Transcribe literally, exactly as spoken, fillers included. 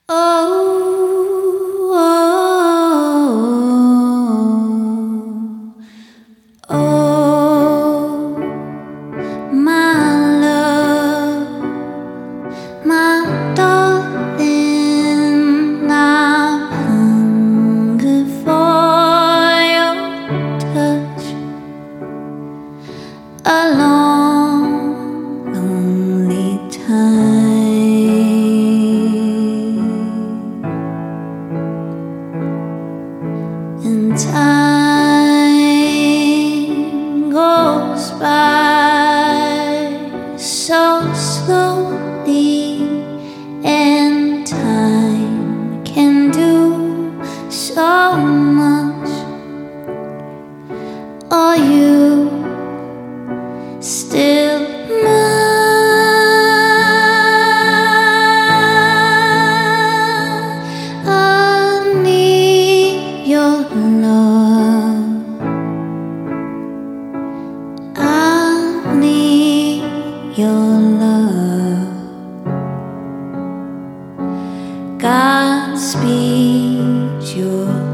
Oh, oh, oh, my love, my darling, I hunger for your touch. A long, lonely time. And time goes by so slowly, and time can do so much. Are you still mine? I need your love. I need your love. Godspeed, your